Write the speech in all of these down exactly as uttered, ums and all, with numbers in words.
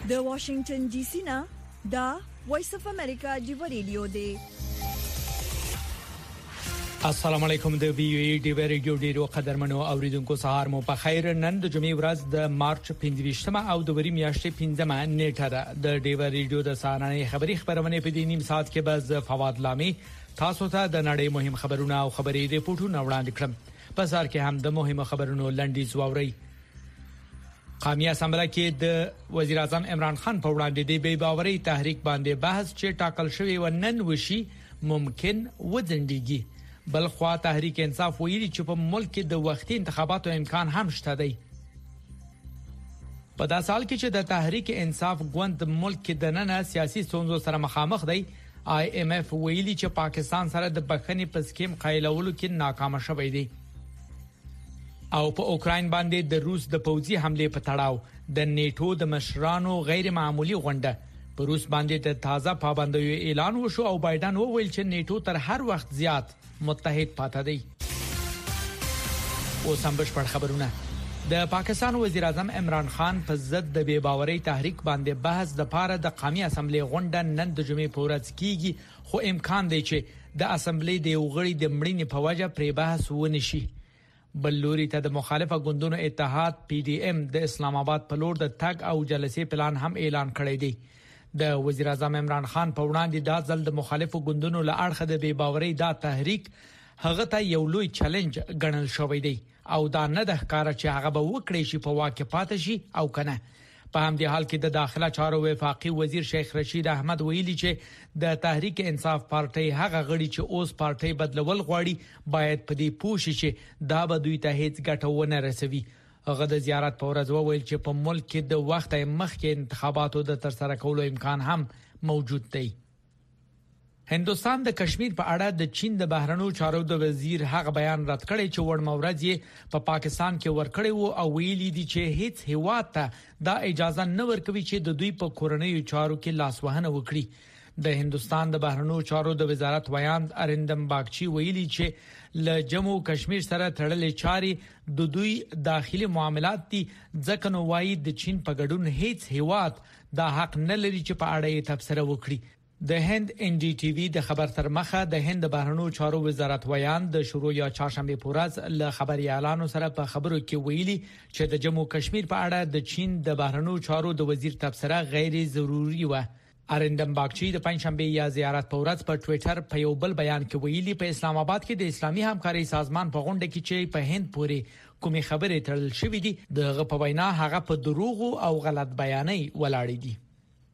د واشنگټن ډي سي نه دا وایس اف امریکا دی ریډیو دی. السلام علیکم د وی ای ډی ریډیو ډیرو قدرمنو اوریدونکو سهار مو په خیر. نن د جمعې ورځ د مارچ پنځه او د وری میاشتې پنځمه نیټه ده. د ډی ریډیو د سهارنۍ خبری خبرونه په دې نیم ساعت کې به فواد لامي تاسو ته د نړۍ مهم خبرونه او خبري ریپورتونه وړاندې کړم. په سر کې هم د مهمو خبرونو لنډیز واوري. قومي اسمبلی کې د وزیر اعظم عمران خان په وړاندې د بې باورۍ تحریک باندې بحث چې ټاکل شوی و نن وشي ممکن وځنډيږي. بل خوا تحریک انصاف ویلي چې په ملک کې د وختي انتخاباتو امکان هم شته دی. په دا سال کې چې د تحریک انصاف ګوند ملک کې د نن سیاسي ستونزو سره مخامخ دی، آی ایم اف ویلي چې پاکستان سره د بخښنې په سکیم قایلولو کې ناکام شوی دی. او په اوکراین باندې د روس د پوځي حمله په تړاو د نیټو د مشرانو غیر معمولی غونډه په روس باندې د تازه پابندیو اعلان وشو او بایدن وویل چې نیټو تر هر وخت زیات متحد پاتې دی. اوس هم بشپړ خبرونه. د پاکستان وزیر اعظم عمران خان په ضد د بې باورۍ تحریک باندې بحث د پاره د قومي اسمبلی غونډه نن د جمعې په ورځ کیږي، خو امکان دی چې د اسمبلی د وغړي د مړینې په وجه پرې بحث ونشي. بل لوري ته د مخالفه ګوندونو اتحاد پی ډی ایم د اسلام آباد په لور د تګ او جلسې پلان هم اعلان کړی دی. د وزیر اعظم عمران خان په وړاندې د ځل د مخالفو ګوندونو له اړخه د بې باورۍ دا تحریک هغه ته یو لوی چیلنج ګڼل شوی دی او دا نه د ښکارا چې هغه به وکړي شي په واقع پاتې شي او کنه. په همدې حال کې د داخله چارو وفاقي وزیر شیخ رشید احمد ویلي چې د تحریک انصاف پارټي هغه غړي چې اوس پارټي بدلول غواړي باید په دې پوه شي چې دا به دوی ته هیڅ ګټه ونه رسوي. هغه د زیارت په ورځ وویل چې په ملک کې د وخت مخکې انتخاباتو د ترسره کولو امکان هم موجود دی. هندوستان د کشمیر په اړه د چین د بهرنیو چارو د وزیر هغه بیان رد کړی چې وړ مورز یې په پاکستان کې ورکړی وو او ویلي دي چې هیڅ هیواد ته دا اجازه نه ورکوي چې د دوی په کورنیو چارو کې لاسوهنه وکړي. د هندوستان د بهرنیو چارو د وزارت ویاند ارندم باگچی ویلي چې ل جموں کشمیر سره تړلې چاري د دوی داخلي معاملات دي، ځکه نو وايي د چین په ګډون هیڅ هیواد دا حق نه لري چې په اړه یې تبصره وکړي. د هند ان ډي ټي وی د خبر تر مخه د هند بهرنیو چارو وزارت ویاند د شروع یا چهارشنبه پورز له خبري اعلانو سره په خبرو کې ویلي چې د جموں کشمیر په اړه د چین د بهرنیو چارو د وزیر تبصره غیر ضروري و. ارندم باگچی د پنځشنبه یا زیارت په ورځ په ټوئیټر په یو بل بیان کې ویلي په اسلام آباد کې د اسلامي همکاري سازمان په غونډه کې چې په هند پورې کومې خبرې تړل شوې دي دغه په وینا هغه په دروغ او غلط بیانې ولاړې دي.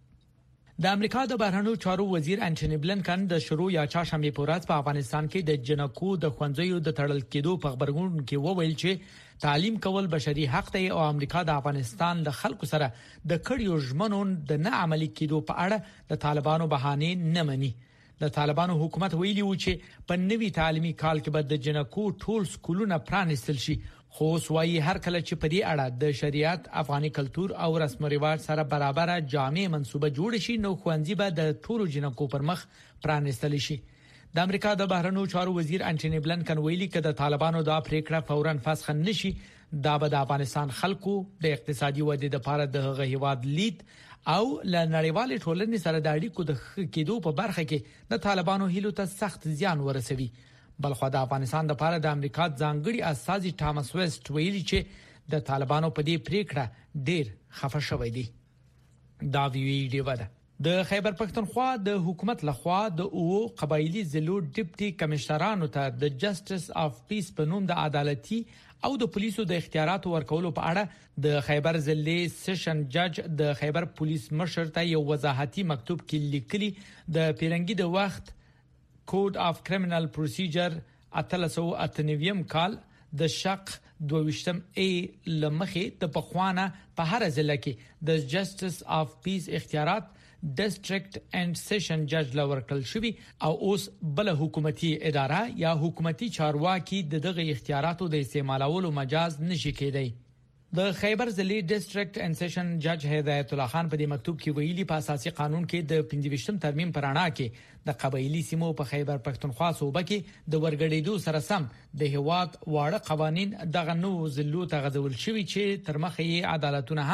د امریکا د بهرنیو چارو وزیر انټونی بلنکن د شروع یا چهارشنبه په ورځ په افغانستان کې د جنکو د خوندزیو د تړل کېدو په خبرګون کې وویل چې تعلیم کول بشري حق دی او امریکا د افغانستان د خلکو سره د کډیو ژمنو د نه عملي کېدو په اړه د طالبانو بهانه نه مني. د طالبانو حکومت ویلي و چې په نوي تعلیمي کال کې به د جنکو ټول سکولونه پرانیستل شي، خو سوایي هر کله چې په دې اړه د شریعت، افغاني کلچر او رسم و رواج سره برابر جامع منسوبه جوړ شي نو خوندزي به د ټولو جنکو پر مخ پرانیستل شي. د امریکا د بهرنیو چارو وزیر انټونی بلنکن ویلي چې د طالبانو دا پریکړه فوراً فسخ نشي، دا به د افغانستان خلکو د اقتصادي ودې لپاره د هغه هیواد لید او ل نړیوال ټولنې سره د اړیکو د کېدو په برخه کې د طالبانو هیلو ته سخت زیان ورسوي. بلخو د افغانستان لپاره د امریکا ځانګړي استازي ټامس ویسټ ویلي چې د طالبانو په دې پریکړه ډیر خفه شوی دی. دا وی ډی ودا د خیبر پښتونخوا د حکومت لخوا د او قبایلی ضلعو ډیپټي کمشنرانو ته د جسټس اف پیس په نوم د عدالتي او د پولیسو د اختیاراتو ورکولو په اړه د خیبر ضلع سیشن جج د خیبر پولیس مشر ته یو وضاحتي مکتوب کې لیکلي د پیرنګي د وخت کوډ اف کرمینل پروسیجر اتلسو اتنویم کال د شق دویشتم ای لمخې د پخوانه په هر ضلع کې د جسټس اف پیس اختیارات ډیسټریکټ اینڈ سیشن جج لور کړل شوی او اوس بل حکومتي اداره یا حکومتي چارواکي د دغه اختیاراتو د استعمالولو مجاز نشي کېدی. د خیبر ضلع ډیسټریکټ اینڈ سیشن جج هدایت الله خان په دې مکتوب کې ویلي په اساسي قانون کې د پنځه ترمیم پرانا کې د قبایلی سیمو په خیبر پښتونخوا صوبه کې د ورګړېدو سره سم د هواد واړه قوانين دغه نو ضلعو ته غځول شوی چې تر مخه یې عدالتونه هم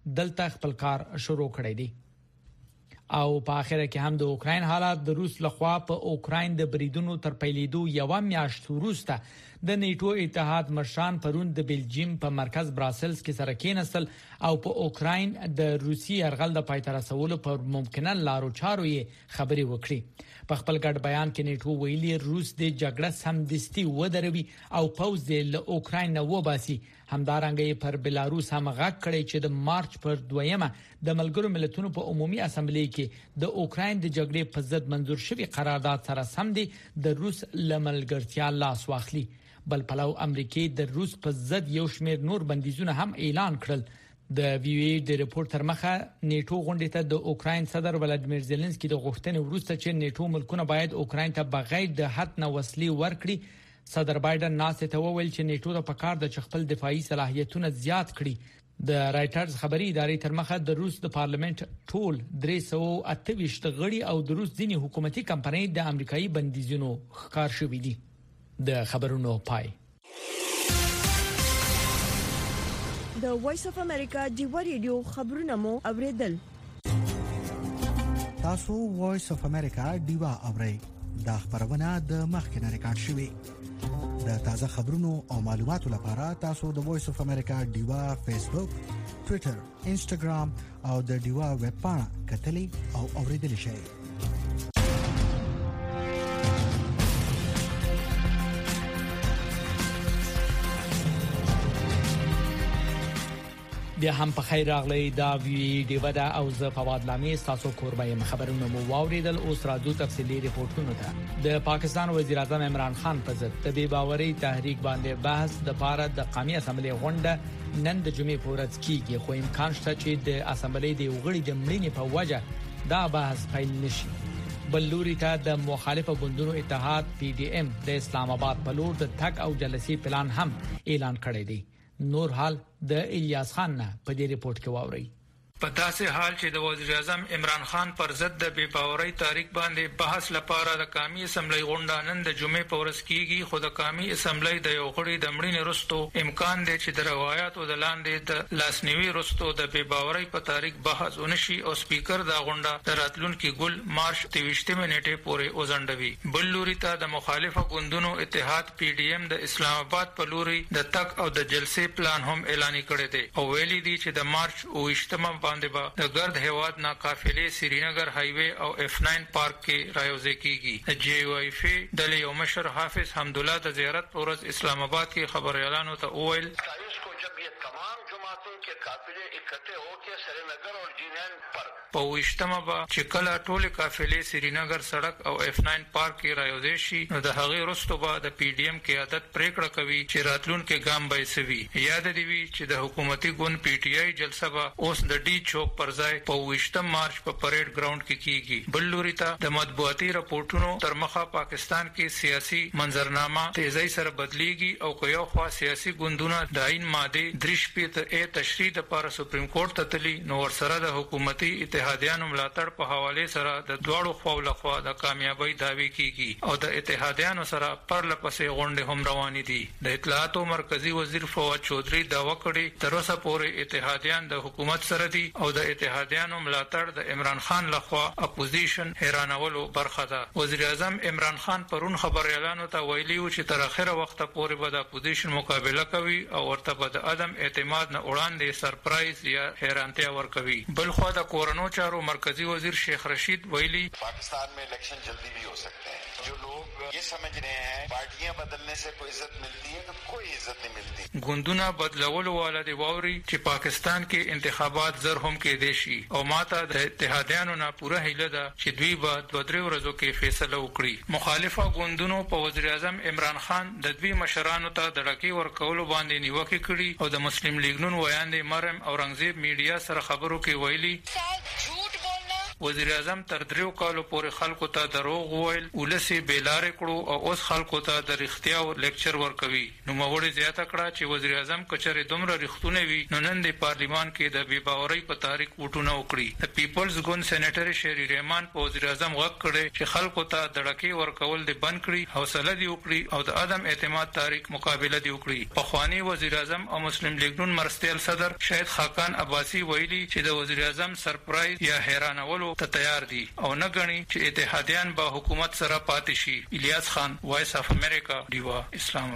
دلته خپل کار شروع کړی دی. او په اخر کې هم د اوکراین حالات د روس لخوا په اوکراین د بریدونو تر پیلېدو یو میاشت وروسته د نیټو اتحاد مشران پرون د بلجیم په مرکز براسلز کې سره کېناستل او په اوکراین د روسي یرغل د پای ته رسولو پر ممکنه لارو چارو یې خبري وکړي. په خپل ګډ بیان کې نیټو ویلي روس د جګړه سمدستي ودروي او پوز د اوکراین نه وباسي. همدارنګه پر بلاروس هم غږ کړی چې د مارچ پر دویمه د ملګرو ملتونو په عمومي اسمبلی کې د اوکراین د جګړې په ضد منظور شوی قرارداد سره سم دي د روس لملګرتیا لاس واخلي. بل پلو امریکای د روس په ضد یو شمېر نور بندیزونه هم اعلان کړل. د وی وی د ریپورت تر مخه نیټو غونډې ته د اوکراین صدر ولادیمیر زيلنسکي د غوښتنې وروسته چې نیټو ملکونه باید اوکراین ته بغیر د حد نه وسلې ورکړي، صدر بایدن ناسته ته وویل چې نیټو ته پکار د خپل دفاعي صلاحیتونه زیات کړي. د رایټرز خبري ادارې تر مخه د روس د پارلمنت ټول درې سوه او اته ویشت غړي او د روس ځینی حکومتي کمپنۍ د امریکایي بندیزونو ښکار شوې دي. د خبرونو پای. د وایس اف امریکا ډیو ریډیو خبرونه مو اوریدل. تاسو وایس اف امریکا ډیو اورئ. دا خبرونه د مخکنه ریکارډ شوې. د تازه خبرونو او معلوماتو لپاره تاسو د وایس اف امریکا ډیو فیسبوک، ټوئیټر، انسټاګرام او د ډیو ویب پاڼه کتلی او اوریدل شئ. بیا هم په خیر راغلی. دا وی ډیو دا او ز فواد لامي تاسو کوربای خبرونه مو واوریدل. اوس راځو تفصیلی ریپورتونو ته. د پاکستان وزیر اعظم عمران خان په ضد د بې باورۍ تحریک باندې بحث د پاره د قومي اسمبلی غونډه نن د جمعې په ورځ کېږي، خو امکان شته چې د اسمبلی د وګړي د مړینې په وجه دا بحث پیل نشي. بل لوري ته د مخالفه ګوندونو اتحاد پی ډی ایم د اسلام آباد په لور د تګ او جلسې پلان هم اعلان کړی دی. نور حال د الیاس خان نه په دې ریپورت کې واوري. په داسې حال چې د وزیر اعظم عمران خان پر ضد د بې باورۍ تحریک باندې بحث لپاره د قومي اسمبلی غونډه نن د جمعې په ورځ کېږي، خو د قومي اسمبلی د یو غړي د مړینې وروسته امکان دی چې د روایتو د لاندې د لاسنیوي وروسته د بې باورۍ په تحریک بحث ونشي او سپیکر د غونډه د راتلونکي ګل مارچ تیویشتمه نیټې پورې وځنډوي. بل لوري ته د مخالفه ګوندونو اتحاد پی ډی ایم د اسلام آباد په لوري د تک او د جلسې پلان هم اعلان کړی دی او ویلي دی چې د مارچ اوویشتمه باندې با د ګرد هواد نا قافلې سرینگر های وی او اف ناین پارک کې رايوځي کیږي. د جی وای فی د یو مشر حافظ حمدالله د زیارت پر ورځ اسلام آباد کې خبريالانو ته وویل قافلے اکٹھے ہو کے سرینگر اور جینین پر په وشتمه با چې کله ټول قافلې سرینگر سړک او اف ناین پارک کې رايوځي شي نو د هغې وروسته به د پی ډی ایم قیادت پریکړه کوي چې راتلونکي ګام به سوي. یاد دی وی چې د حکومتي ګوند پی ټی آی جلسه به اوس د ډی چوک پر ځای په وشتم مارچ په پریډ ګراوند کې کیږي. بل لوري ته د مطبوعاتي راپورټونو تر مخه پاکستان کې سیاسي منظرنامه تیزی سره بدلیږي او که یو خوا سیاسي ګوندونه د عین ماده درش په ته تشریح لپاره سپریم کورټ ته تللی نو ورسره د حکومتي اتحادیانو ملاتړ په حواله سره د دواړو خواو لخوا د کامیابی داوی کیږي او د اتحادیانو سره پر لپسې غونډې هم روانې دي. د اطلاعاتو مرکزی وزیر فواد چودھری داوا کړی تر اوسه پورې اتحادیان د حکومت سره دي او د اتحادیانو ملاتړ د عمران خان لخوا اپوزیشن حیرانولو برخه ده. وزیر اعظم عمران خان پرون خبريالانو ته ویلي و چې تر اخره وخت پورې به د اپوزیشن مقابله کوي او ورته به د عدم اعتماد نه وړاندې سرپرایز یا حیرانتیا ورکوي. بل خو د کورونو چارو مرکزی وزیر شیخ رشید ویلي پاکستان میں الیکشن جلدی بھی ہو سکتے ہیں. جو لوگ یہ سمجھ رہے ہیں پارٹیاں بدلنے سے کوئی عزت ملتی ہے تو کوئی عزت نہیں ملتی. ګوندونه بدلولو والا دی ووري چې پاکستان کې انتخابات زر هم کې دي شي او ماته د اتحادیانو نه پوره هیله ده چې دوی به د درې ورځو کې فیصله وکړي. مخالفه ګوندونو په وزیر اعظم عمران خان د دوی مشرانو ته د ډکی ورکولو باندې نیوکه کړي او د مسلم لیگ نون ویاندې مریم اورنګزیب میډیا سره خبرو کې ویلي وزیر اعظم تر دریو کالو پورې خلکو ته دروغ وویل ولسی بیلار کړو او اوس خلکو ته د رښتیا او لیکچر ورکوي. نو موړي زیاته کړه چې وزیر اعظم کچره دومره رښتونه وي نو نن د پارلیمان کې د بے باورۍ په تاریخ وټونه وکړي. د پیپلز ګوند سېنیټر شری رحمان په وزیر اعظم غږ کړي چې خلکو ته دړکې ورکول دي بند کړي، حوصله دی وکړي او د عدم اعتماد تاریخ مقابله دی وکړي. په خواني وزیر اعظم او مسلم لیگ نون مرستیال صدر شهید خاقان عباسی ویلي چې د وزیر اعظم سرپرایز یا حیرانولو ته تیار دي او نه غني چې اتحادیان به حکومت سره پاتې شي. الیاس خان، وایس اف امریکا، دیوا، اسلام.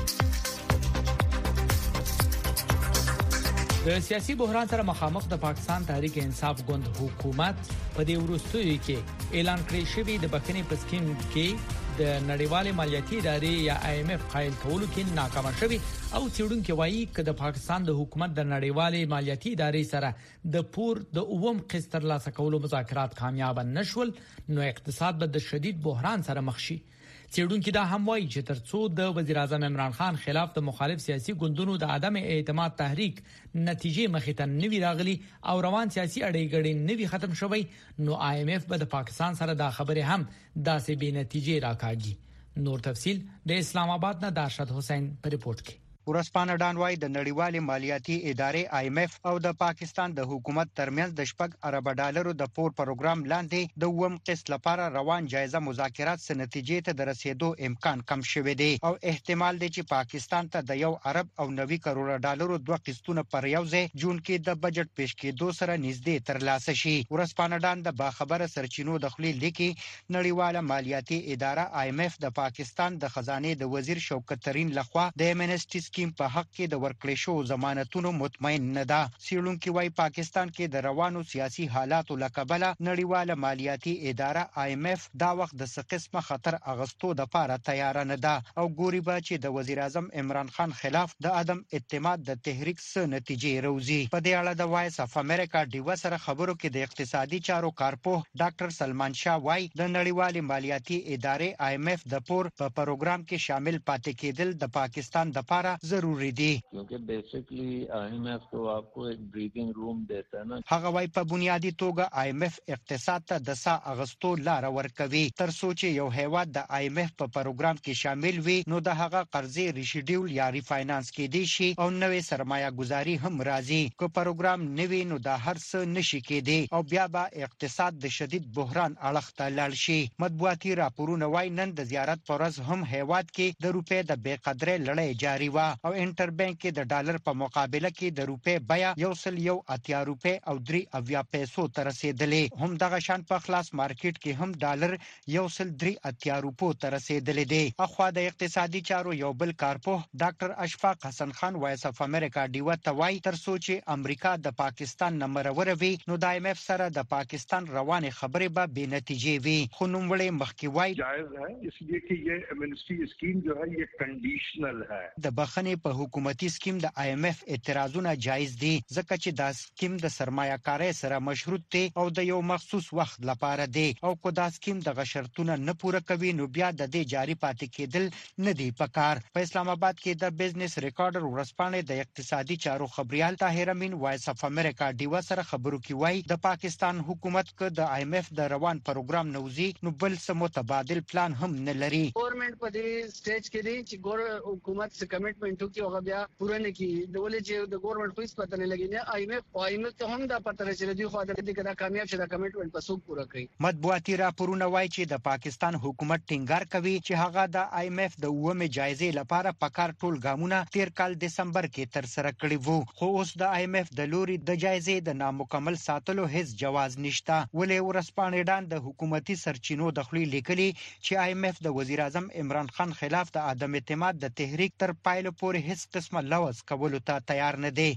د سیاسي بحران سره مخامخ د پاکستان تحریک انصاف ګوند حکومت په دې وروستیو کې اعلان کړی شوی د بخښنې په سکیم کې د نړیوالې مالیاتي ادارې یا آی ایم ایف قایل کولو کې ناکام شوی او څېړونکو وایي چې د پاکستان د حکومت د نړیوالې مالیاتي ادارې سره د پور د اووم قسط ترلاسه کولو مذاکرات کامیاب نشول نو اقتصاد به د شدید بحران سره مخ شي. څېړونکو دا هم وایي چې ترڅو د وزیر اعظم عمران خان خلاف د مخالف سیاسي ګوندونو د عدم اعتماد تحریک نتیجې مخې ته نوي راغلي او روان سیاسي اړیکې ګړې نوي ختم شوي نو آی ایم ایف به د پاکستان سره دا خبره هم داسې بې نتیجې راکاږي. نور تفصيل د اسلام آباد نه دارشد حسین په ریپورت کې. ورسپانه ډانوای د نړیوالې مالیاتي ادارې آی ایم ایف او د پاکستان د حکومت ترمنځ د شپږ ارب ډالرو د پور پروګرام لاندې د ووم قسط لپاره روان جایزه مذاکرات سره نتیجې ته د رسیدو امکان کم شوی دی او احتمال دی چې پاکستان ته د یو ارب او نوي کروڑ ډالرو دوه قسطونه پر یو ځای جون کې د بجټ پیش کېدو سره نږدې ترلاسه شي. ورسپانه ډان د باخبره سرچینو د خپل لیکي نړیواله مالیاتي اداره آی ایم ایف د پاکستان د خزانه د وزیر شوکت ترين لخوا د امنسټي سکیم په حق کې د ورکړې شو ضمانتونو مطمئن نه ده. څېړونکو وايي پاکستان کې د روانو سیاسي حالاتو لکبله نړیواله مالیاتي اداره آی ایم ایف دا وخت د څه قسمه خطر اغستو د پاره تیار نه ده او ګوري به چې د وزیر اعظم عمران خان خلاف د عدم اعتماد د تحریک څخه نتیجې راوځي. په دې اړه د وایس اف امریکا ډیو سره خبرو کې د اقتصادي چارو کارپوه ډاکټر سلمان شاه وايي د نړیوالې مالیاتي ادارې آی ایم ایف د پور په پروګرام کې شامل پاتې کېدل د پاکستان د پاره ضروری دی کیونکہ بیسیکلی آئی ایم ایف تو آپ کو ایک بریدنگ روم دیتا ہے نا. هغه وايي په بنیادی توګه آی ایم ایف اقتصاد ته د سا اغستو لار ورکوي تر څو چې یو هیواد د آی ایم ایف په پروګرام کې شامل وي نو د هغه قرضې ریشیډیول یا ریفاینانس کېدی شي او نوې سرمایه گذاري هم راځي. که پروګرام نوی نو د هر څه نشي کېدی او بیا به اقتصاد د شدید بحران اړخ ته لاړ شي. مطبوعاتي راپورونه وايي نن د زیارت پرز هم هیواد کې د روپې د بې قدرې لړۍ جاری و او انټر بانک کې د ډالر په مقابله کې د روپې بیا یو سل یو اتیا روپې او درې اویا پیسو ته رسیدلې. هم دغه شان په خلاص مارکیټ کې هم ډالر یو سل درې اتیا روپو ته رسیدلې دی. اخوا د اقتصادي چارو یو بل کارپوه ډاکټر اشفاق حسن خان وایس اف امریکا ډیو ته وایي تر څو چې امریکا د پاکستان نمبر وروي نو د آی ایم ایف سره د پاکستان روانه خبرې به بې نتیجې وي. خو نوموړی مخکې وایي جایز ہے اس لیے کہ یہ امنسٹی اسکیم جو ہے یہ کنډیشنل ہے. د بخښنې په حکومتي سکیم د آی ایم ایف اعتراضونه جایز دي ځکه چې دا سکیم د سرمایه کارۍ سره مشروط دی او د یو مخصوص وخت لپاره دی او کو دا سکیم د شرطونه نه پوره کوي نو بیا د دې جاری پاتې کېدل نه دی پکار. په اسلام آباد کې د بزنس ریکارډر ورسپانې د اقتصادي چارو خبريال طاهر امین وایس اف امریکا ډیو سره خبرو کې وایي د پاکستان حکومت ک د آی ایم ایف د روان پروګرام نوزي نو بل څه متبادل پلان هم نه لري. ګورنمنت په دې سټیج کې دی چې ګور حکومت څخه کمټمنټ وکړي او بیا پوره نه کی د ولې چې د ګورنمنت خو هیڅ پته نه لګي نه آی ایم ایف او آی ایم ایف ته هم دا پته لري چې دوی خو د دې کدا کامیاب شي دا کمټمنټ په څوک پوره کوي. مطبوعاتي راپورونه وایي چې د پاکستان حکومت ټینګار کوي چې هغه د آی ایم ایف د اومه جایزې لپاره پکار ټول ګامونه تیر کال دسمبر کې تر سره کړی وو خو اوس د آی ایم ایف د لوري د جایزې د نامکمل ساتلو هیڅ جواز نشته. ولې ورسپانې ډان د حکومتي سرچینو د خپل لیکلي چې آی ایم ایف د وزیر اعظم عمران خان خلاف د عدم اعتماد د تحریک تر پایلو پورې هیڅ قسمه لوز کولو ته تیار نه دی.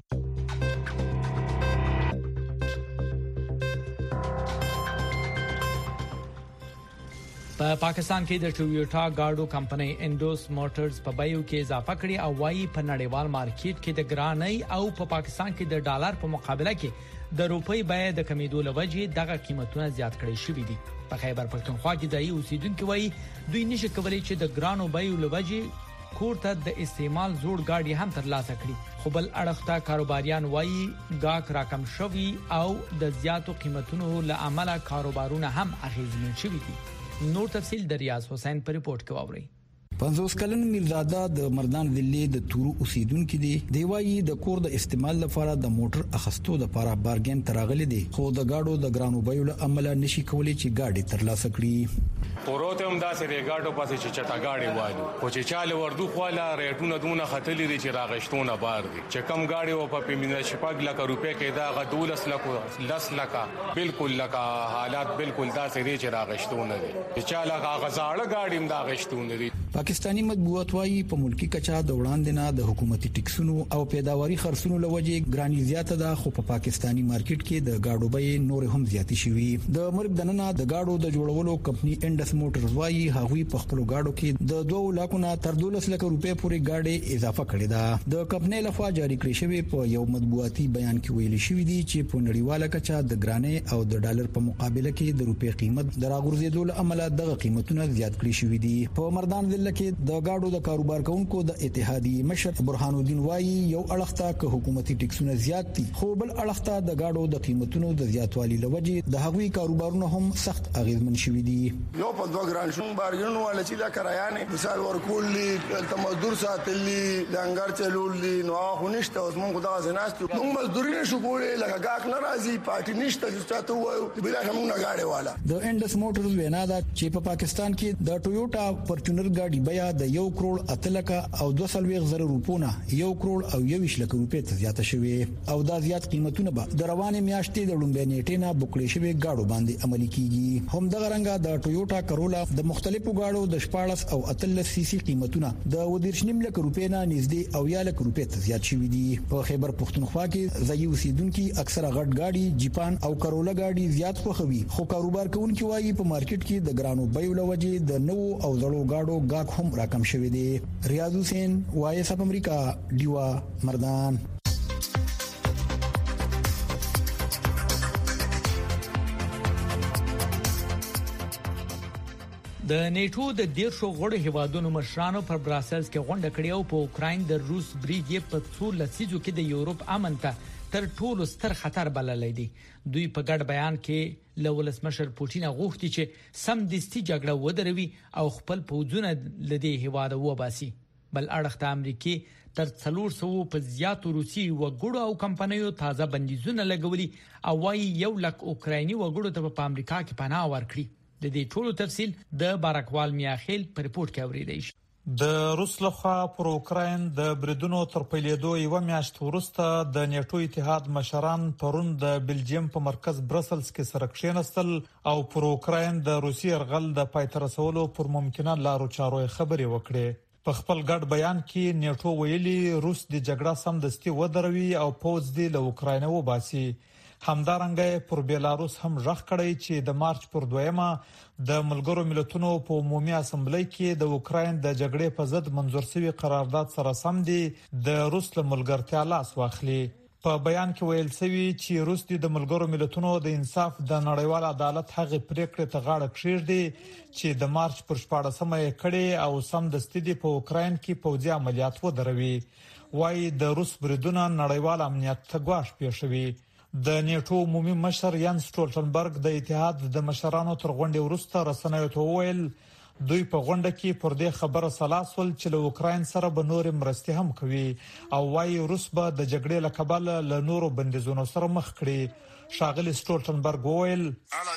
په پاکستان کې د ټویوټا گاډو کمپنۍ انډوس موټرز په بایو کې اضافه کړې او وايي په نړیوال مارکیټ کې د ګرانۍ او په پاکستان کې د ډالر په مقابله کې د روپۍ بیه د کمیدو لوجې دغه قیمتونه زیات کړي شوې دي. په خیبر پښتونخوا کې ځایي اوسیدونکو وايي دوی نشي کولای چې د ګرانو بیو لوجې کور ته د استعمال زوړ گاډي هم ترلاسه کړي خو بل اړخ ته کاروباریان وایي گاګ راکم شوی او د زیاتو قیمتونو له امله کاروبارونه هم اغیزمن شوي دي نور تفصیل د ریاض حسین په ریپورت کې واورئ پنځوس کلن میرزاده د مردان ویلي د تورو اوسیدونکو دي دی وایي د کور د استعمال لپاره د موټر اخستو لپاره بارګین تراغلي دي خو د گاډو د ګرانو بیو له عمله نشي کولای چې گاډي ترلاسه کړي پروته هم داسې د گاډو پاسې چې چټا گاډي وایي خو چې چاله وردو خواله ریټونه دونه خطلې دي چې راغښتونه بار دي چې کم گاډي او په پیمینه شپږ لک روپے کې دا غدولس لک لس لک بالکل لک حالات بالکل داسې دي چې راغښتونه دي چې چاله غزاړه گاډي هم دا غښتونه دي پاکستانی مطبوعات وايي په ملکی کچا د وړاندې نه د حکومتي ټیکسونو او پیداواري خرڅونو لوجې ګرانی زیاته ده خو په پاکستانی مارکیټ کې د گاډو بیې نور هم زیاتې شوي د مرګ دننه د گاډو د جوړولو کمپنی انډس موټرز وايي هغوی په خپل گاډو کې د دوه لکه نه تر دولس لک روپے پورې گاډي اضافه کړې ده د کمپنی لخوا جاری کړی شوی په یو مطبوعاتي بیان کې ویل شوی دی چې په نړیواله کچا د ګرانی او د ډالر په مقابله کې د روپے قیمت دراغورځېدو له امله دغه قیمتونه زیات کړی شوی دي په مردان ضلع کې د گاډو د کاروبار کوونکو د اتحادیې مشر برهان الدین وایي یو اړخته ک حکومتي ټیکسونه زیات دي خو بل اړخته د گاډو د قیمتونو د زیاتوالي لوجې د هغوی کاروبارونه هم سخت اغیزمن شوي دي نو په دوه ګران شون بارګینو ول چې دا کرایانه مثال ورکولې تل مزدور ساتلي لنګر چلولي نو خو نشته اوس مونږ دا زناستو موږ مزدوري نشو کولای لکه گاک ناراضي پارټي نشته چې تاسو وایو بلا موږ نه گاډي والا د انډس موټرز وینا دا چې په پاکستان کې د ټویوټا فورچونر گاډي بیا د یو کروڑ اتلکه او دوه سلويغ زره روپونه یو کروڑ او یو لک روپے ته زیاته شوی او دا زیات قیمتونه به د روانې میاشتې د لومبې نیټې نه بوکړې شوی گاډو باندې عملي کیږي هم دغه رنګه د ټویوټا کرولا د مختلفو گاډو د شپاړس او اتلس سی سی قیمتونه د ودیرشنیم لک روپے نه نږدې او یا لک روپے ته زیات شوی دي په خیبر پختونخوا کې ځای اوسیدونکو اکثره غټ گاډي جیپان او کرولا گاډي زیات خوښوي خو کاروبار کوونکي وایي په مارکیټ کې د ګرانو بیو لوجې د نو او زړو گاډو گاک هم راکم شوی دی ریاض حسین وایس اپ امریکا دیوا مردان د نیټو د دیرشو غړو هیوادونو مشرانو پر براسلز کې غونډه کړې او په اوکراین د روس بریګ په څو لسیزو کې د یورپ امن ته تر ټولو ستر خطر بللی دی دوی په ګډ بیان کې له ولسمشر پوتین غوښتي چې سم دستي جګړه ودروي او خپل پوځونه لدی هیواد وباسي بل اړخ ته امریکای تر څلور سو په زیاتو روسي وګړو او کمپنیو تازه بندیزونه لګولي او وايي یو لک اوکرایني وګړو ته په امریکا کې پناه ورکړي د دې ټولو تفصیل د بارکوال میاخیل په ریپورت کې اوریدل شي د روس لخوا پر اوکراین د بریدونو تر پیلېدو یو میاشت وروسته د نیټو اتحاد مشران پرون د بلجیم په مرکز برسلز کې سره کښیناستل او پر اوکراین د روسي يرغل د پای ته رسولو پر ممکنه لارو چارو خبرې وکړې په خپل ګډ بیان کې نیټو ویلي روس د جګړه سم دستي ودروي او پوځ دی له اوکراین وباسي همدارنګه پر بیلاروس هم ژغ کړی چې د مارچ پر دویمه د ملګرو ملتونو په عمومي اسمبلی کې د اوکراین د جګړې په ضد منظور شوی قرارداد سره سم دی د روس له ملګرتیا لاس واخلي په بیان کې ویل شوی چې روس د ملګرو ملتونو د انصاف د نړیوال عدالت هغه پریکړه ته غاړه کېږدي چې د مارچ پر شپاړسمه یې کړې او سم دستي دی په اوکراین کې پوځي عملیات ودروي وايي د روس بریدونه نړیوال امنیت ته ګواښ پیښوي د نیټو عمومي مشر یان سټولټنبرګ د اتحاد د مشرانو تر غونډې وروسته رسنیو ته وویل دوی په غونډه کې پر دې خبره سلاسل چې له اوکراین سره به نور مرستې هم کوي او وايي روس به د جګړې له کبله له نورو بندیزونو سره مخ کړي ښاغلي سټولټنبرګ وویل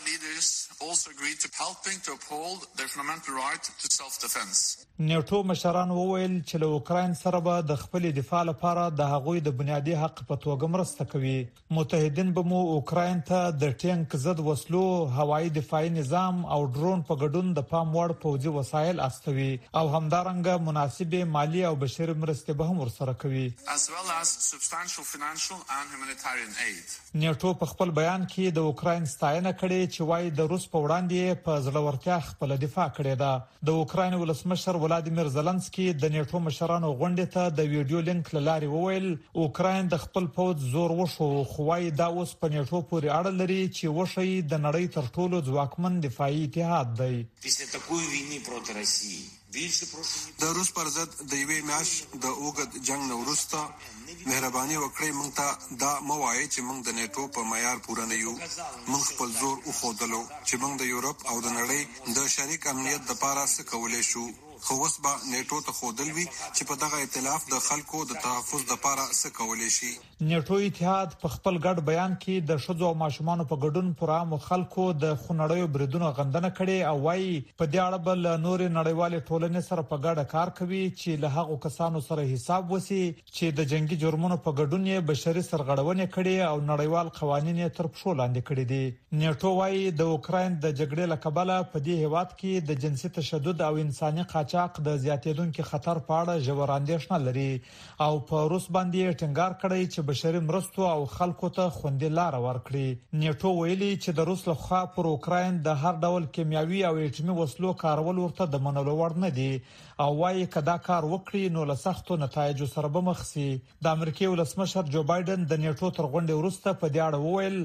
also agreed to helping to uphold their fundamental right to self-defense. نیټو مشران وویل چې له اوکراین سره به د خپل دفاع لپاره د هغوی د بنیادی حق په توګه مرسته کوي. متحدین به مو اوکراین ته د ټینک ضد وسلو، هوایي دفاعي نظام او ډرون په ګډون د پام وړ پوځي وسایل استوي او همدارنګه مناسبه مالی او بشري مرستې به هم ورسره کوي. As well as substantial financial and humanitarian aid. نیټو په خپل بیان کې د اوکراین ستاینه کړې چې وايي د روس په وړاندې په ځلورتیا خپل دفاع کړې ده. د اوکراین ولسمشر ولادیمیر زلنسکي د نیټو مشرانو غونډې ته د ویډیو لینک لاري وویل اوکراین د خپل پوځ زور وشو، خو وايي دا اوس په نیټو پورې اړه لري چې وشي د نړۍ تر ټولو ځواکمن دفاعي اتحاد دی. Після такої війни проти Росії د روس پر ضد د یوې میاشت د اوږد جنگ نه وروسته مهرباني وکړئ موږ ته دا مه وایئ چې موږ د نیټو په معیار پوره نه یو. موږ خپل زور وښودلو چې موږ د یورپ او د نړۍ د شریک امنیت دپاره څه کولی شو، خو اوس به نیټو ته ښودل وي چې په دغه ائتلاف د خلکو د تحفظ دپاره څه کولی شي. نیټو اتحاد په خپل ګډ بیان کې د ښځو او ماشومانو په ګډون پر عامو خلکو د خونړیو بریدونو غندنه کړې او وايي په دې اړه بل نورې نړیوالې ټولنې سره په ګډه کار کوي چې له هغو کسانو سره حساب وسی چې د جنگي جرمونو په ګډون یې بشري سرغړونې کړې او نړیوال قوانین یې تر پښو لاندې کړي دي. نیټو وايي د اوکراین د جګړې له کبله په دې هیواد کې د جنسي تشدد او انساني قاچاق د زیاتېدونکو خطر په اړه ژور اندېښنه لري او په روس باندې ټینګار کړی چې بشري مرستو او خلکو ته خوندي لار ورکړي. نیټو ویلي چې د روس لخوا پر اوکراین د هر ډول کیمیاوي او اټومي وسلو کارول ورته د منلو وړ نه دي او وايي کدا کار وکړي نو له سختو نتایجو سره به مخ شي. د امریکای ولسمشر جو بایدن د نیټو تر غونډې وروسته په دې اړه وویل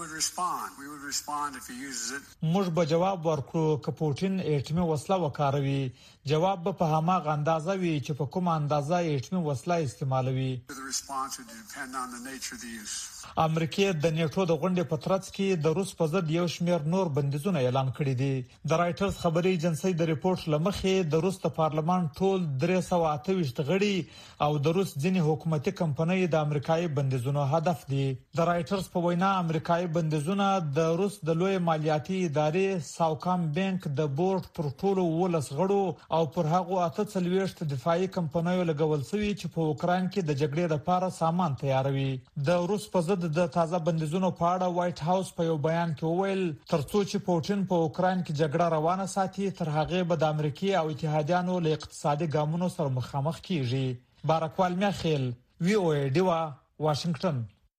موږ به جواب ورکړو که پوټین اټومي وسله وکاروي. جواب به په هماغه اندازه وي چې په کومه اندازه اټومي وسله استعمالوي. امریکا د نیټو د غونډې په ترڅ کې د روس په ضد یو شمېر نور بندیزونه اعلان کړي دي. د رائټرز خبري ایجنسی د ریپورت لمخې د روس د پارلمان ټول درې سوه اته ویشت غړي او د روس ځینې حکومتي کمپنۍ د امریکایي بندیزونو هدف دي. د رائټرز په وینا امریکایي بندیزونه د روس د لوی مالیاتي ادارې ساوکام بانک د بورډ پر ټولو ولس غړو او پر هغه اته څلويشت دفاعي کمپنیو لګول شوی چې په اوکراین کې د جګړې لپاره سامان تیاروي. د روس په ضد د تازه بندیزونو په اړه وایټ هاوس په یو بیان کې وویل ترڅو چې پوټین په اوکراین کې جګړه روانه ساتي تر هغه به د امریکای او اتحادیانو له اقتصادي ګامونو سره مخامخ کیږي. بارکوال میخیل وی او ای ډیوا واشنگټن.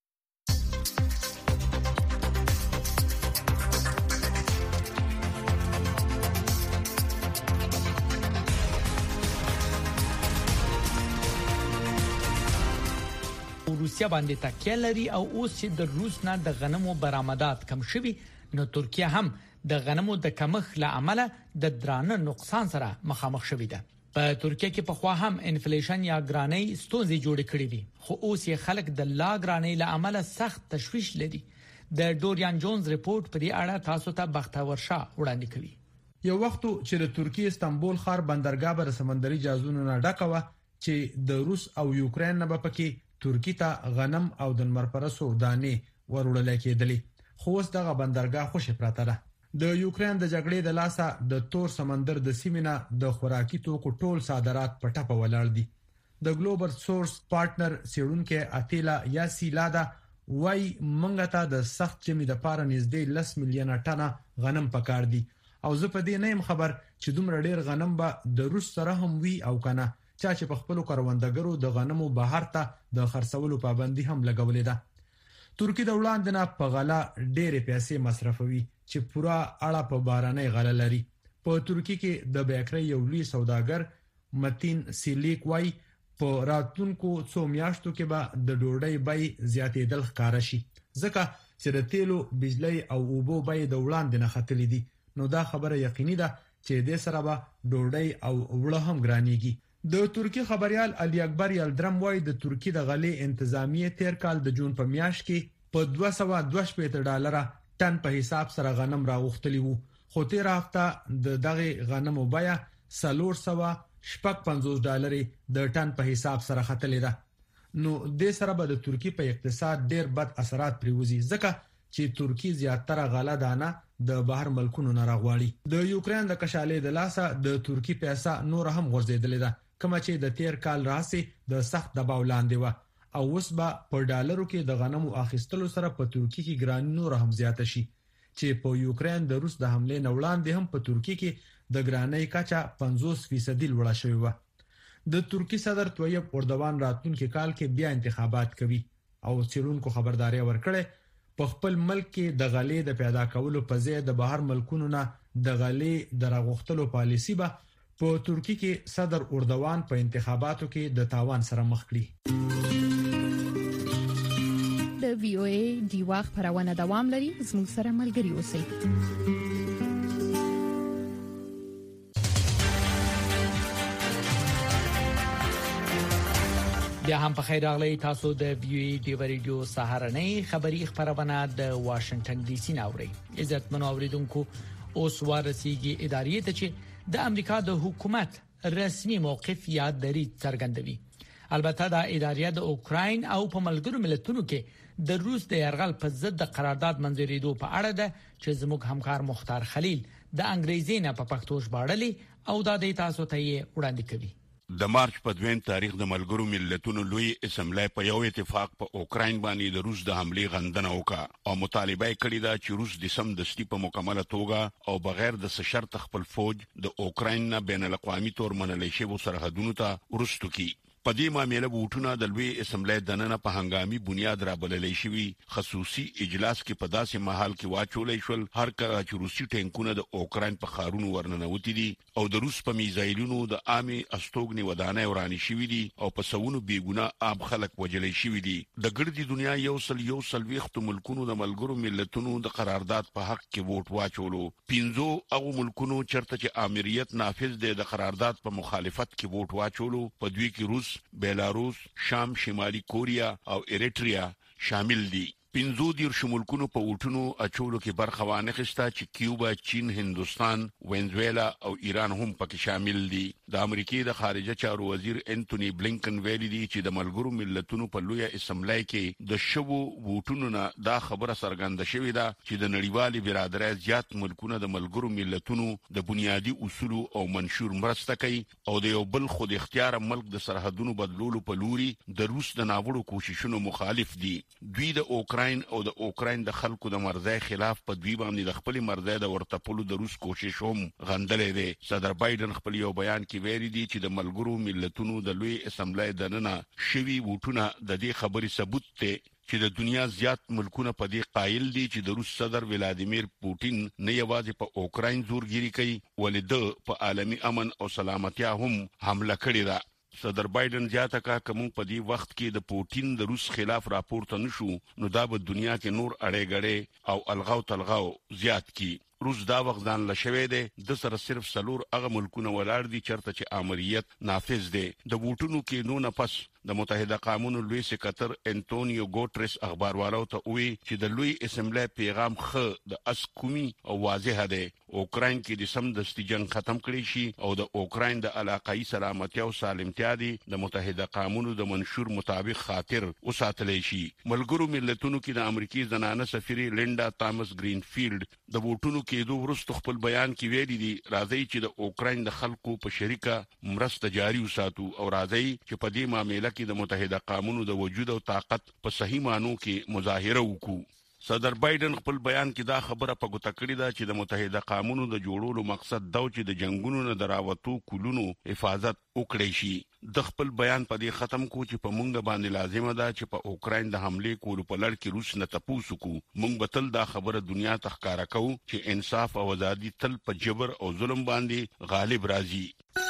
روسیا باندې تکیه لري او اوس چې د روس نه د غنمو برآمدات کم شوي نو ترکیه هم د غنمو د کمښت له امله د درانه نقصان سره مخامخ شوې ده. په ترکیه کې په خوا هم انفلیشن یا ګرانۍ ستونزې جوړې کړې دي خو اوس یې خلک د لا ګرانۍ له امله سخت تشویش لري. د ډوریان جونز ریپورت په دې اړه تاسو ته بختور شاه وړاندې کوي. یو وخت چې د ترکیه استانبول ښار بندرګاه بر سمندري جهازونو نه ډکوه چې د روس او یوکرين نه پکې ترکی ته غنم او د مرپرسو دانې ورولل کېدلې. خو اوس دغه بندرګاه خوشی پراته ده. د یوکرين د جګړې د لاسه د تور سمندر د سیمینه د خوراکي توکو ټول صادرات په ټپه ولاړ دي. د ګلوبل سورس پارټنر سیړونکو اتیلا یاسیلادا وای مونږ ته د سخت جمی د پاره نږدې لس میلیونه ټنه غنم پکار دي او زه په دې نه يم خبر چې دومره ډیر غنم به د روس سره هم وی او کنه چا چې په خپل کاروندګرو د غنمو بهر ته د خرڅولو پابندي هم لګولې ده. ترکی د وړاندې نه په غلا ډېرې پیسې مصرفوي چې پورا اړه په بارانې غلا لري. په ترکی کې د بیکري یو لوی سوداګر متین سیلیک وای په راتلونکو څو میاشتو کې به د ډوډۍ بای زیاتېدل ښکار شي ځکه چې د تیلو بجلی او اوبو بای د وړاندې نه ختلې دي. نو دا خبره یقیني ده چې د سره به ډوډۍ او وړه هم ګرانېږي. د ترکی خبريال علي اکبر یلدرم وای د ترکی د غلې انتظامیه تیر کال د جون په میاشت کې په دوه سوه دوه شپږ ډالر ټن په حساب سره غنم راغوښتلی وو خو تیر هفته د دغه غنمو بیه څلور سوه شپږ پنځوس ډالر د ټن په حساب سره ختلې ده. نو د سره به د ترکی په اقتصاد ډیر بد اثرات پریوزي ځکه چې ترکی زیاتره غله دانه د بهر ملکونو نه راغواړي. د یوکرين د کشالې د لاسه د ترکی پیسې نور هم غورځېدلې ده کما چې د تیر کال راسي د سخت دباو لاندې و او اوس به په ډالرو کې د غنمو اخیستلو سره په ترکی کې ګران نور هم زیات شي چې په یوکرين د روس د حمله نه وړاندې هم په ترکی کې د ګرانۍ کچا پنځوس فیصد لوړه شوې و. د ترکی صدر طیب اردوغان راتلونکي کال کې بیا انتخابات کوي او چیرونکو خبرداري ورکړي په خپل ملک کې د غلې د پیدا کولو په ځای د بهر ملکونو نه د غلې د راغښتلو پالیسی به په ترکی کې صدر اردوغان په انتخاباتو کې د تاوان سره مخ کړي. د وی او ای ډیوا خبرونه دوام لري زموږ سره ملګري اوسئ. بیا هم په خیر راغلی تاسو د وی ډی ریډیو سهارنۍ خبری خبرونه د واشنگټن ډي سي ناوړي عزت منو اوریدونکو اوس ورسیږي ادارې ته چې د امریکا د حکومت رسمي موقف یا دریځ څرګندوي. البته دا ادارې د اوکراین او په ملګرو ملتونو کې د روس د یرغل په ضد د قرارداد منځورېدو په اړه ده چې زموږ همکار مختار خلیل د انګریزي نه په پښتو ژباړلې او دا د تاسو ته یې وړاندې کوي. د مارچ په دویم تاریخ د ملګرو ملتونو لوی اسمبلی په یو اتفاق په اوکراین باندې د روس د حمله غندنه وکړه او مطالبه کړې ده چې روس د سم دستي په مکمله توګه او بغیر د شرط خپل فوج د اوکراین نه بین الاقوامي تور منلې شوی سرحدونو ته ورستو کی. په دې معاملې بوټونه د لوی اسمبلی دننه په هنګامي بنیاد را بللې شوی خصوصي اجلاس کې په داسې محل کې واچولې شول هر کله چې روسي ټینکونه د اوکراین په خارونو ورننوتي دي او د روس په میزایلونو د عامي استوګنې ودانۍ ورانې شوې دي او په سونو بیګونه عام خلک وجلې شوې دي. د ګردي دنیا یو سل یو سل ویختو ملکونو د ملګرو ملتونو د قرارداد په حق کې ووټ واچولو. پنځو هغو ملکونو چرته چې امریت نافذ دی د قرارداد په مخالفت کې ووټ واچولو. په دوی کې روس، بیلاروس، شام، شمالي کوریا او ایریټریا شامل دي. پنځو دیرش ملکونو په وټونو اچولو کې برخه وانخسته چې کیوبا، چین، هندوستان، وینزویلا او ایران هم پکې شامل دي. د امریکای د خارجه چارو وزیر انټونی بلینکن ویلي دی چې د ملګرو ملتونو په لوی اسمبلی کې د شوو وټونو نه دا خبره څرګنده شوې ده چې د نړیوالې برادرۍ زیات ملکونه د ملګرو ملتونو د بنیادی اصولو او منشور مرسته کوي او د یو بل خود اختیار ملک د سرحدونو بدلولو په لوري د روس د ناوړو کوششونو مخالف دي. دوی د اوکراین او د اوکراین د خلکو د مرزای خلاف په دوی باندې د خپل مرزای د ورتپلو د روس کوشش هم غندلې ده. صدر بایدن خپل یو بیان کې ویلي دی چې د ملګرو ملتونو د لوی اسمبلی دننه شوی وټونه د دې خبرې ثبوت ته چې د دنیا زیات ملکونه په دې قایل دي چې د روس صدر ولادیمیر پوتین نه یوازې په اوکراین زورګیری کوي ولې په عالمي امن او سلامتیا هم حمله کړې ده. صدر بایدن زیاته کا کوم په دې وخت کې د پوتین د روس خلاف راپورته نشو نو دا په دنیا کې نور اړې غړې او الغاو تلغاو زیات کی. روس دا وخت ځان لشوي دي د سره صرف سلور هغه ملکونه ولاړ دي چرته چې امریت نافذ دي. د ووټونو کې نو نه پس د متحده قومونو لوی سکرټر انټونیو ګوټریس اخباروالو ته وی چې د لوی اسمبلی پیغام خ د اسکومي او واضح دی. اوکراین کې د سم دستي جنگ ختم کړي شي او د اوکراین د علاقائی سلامتی او سالمتیا دي د متحده قومونو د منشور مطابق خاطر وساتل شي. ملګرو ملتونو کې د امریکای زنانه سفیر لینډا تامس گرینفیلد د ووټونو کې دوه ورستو خپل بیان کې ویلي دي راځي چې د اوکراین د خلکو په شریکه مرسته جاري وساتو او راځي چې په دې معاملې کې د متحده قومونو د وجود او طاقت په صحیح مانو کې مظاهره وکړو. صدر بایدن خپل بیان کې دا خبره په ګوته کړې ده چې د متحده قومونو د جوړولو مقصد دا و چې د جنگونو نه دراوتو کولونو حفاظت وکړي شي. د خپل بیان په دې ختم کو چې په مونږ باندې لازمه ده چې په اوکراین د حمله کولو په لړ کې روس نه تاسو کو مونږ به تل دا خبره دنیا ته ښکارا کوو چې انصاف او ازادي تل په جبر او ظلم باندې غالب راځي.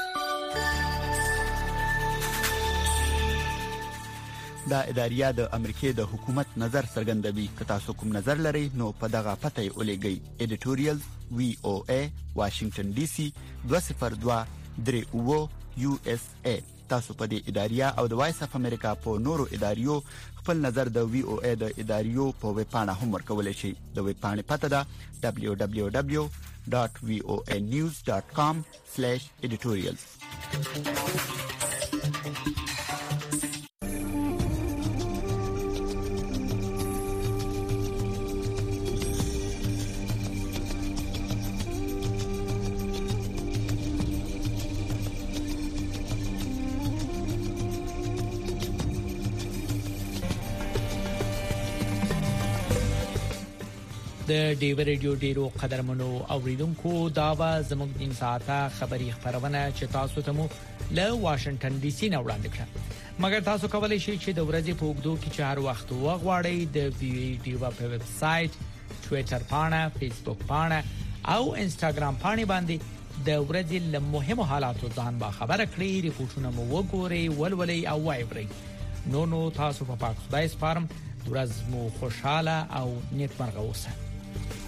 دا اداریا د امریکای د حکومت نظر څرګندوي. که تاسو کوم نظر لرئ نو په دغه پته یې ولېږئ. ایډیټوریال وی او ای واشنگټن ډي سي دوه صفر دوه درې اوه یو اس ای. تاسو په دې اداریا او د وایس اف امریکا په نورو اداریو خپل نظر د وی او ای د اداریو په ویب پاڼه هم ورکولای شئ. د ویب پاڼې پته ده دبليو دبليو دبليو ډاټ وی او ای نیوز ډاټ کام سلیش ایډیټوریالز. د ډیو ریډیو ډیرو قدرمنو اوریدونکو دا و زموږ د ساعته خبری خبرونه چې تاسو ته مو له واشنگټن ډي سي نه وړاندې کړه. مګر تاسو کولای شئ چې د ورځې په اوږدو کې چې هر وخت وغواړئ د وی ډیو په ویب سټ، ټوئیټر پاڼه، فیسبوک پاڼه او انستګرام پاڼه باندې د ورځې له مهمو حالاتو ځان با خبره کړئ. ریپورتونه مو وګورئ، ولولئ او وایورئ. نو نو تاسو په پاک خدای سپارم. ورځ مو خوشاله او نیکمرغه اوسئ.